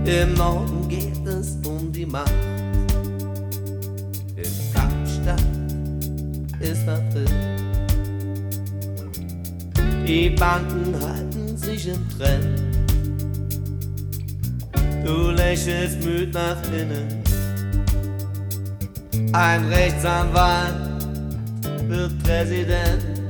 Im Norden geht es um die Macht. In Kapstadt ist April. Die Banken halten sich im Trend. Du lächelst müd nach innen. Ein Rechtsanwalt wird Präsident.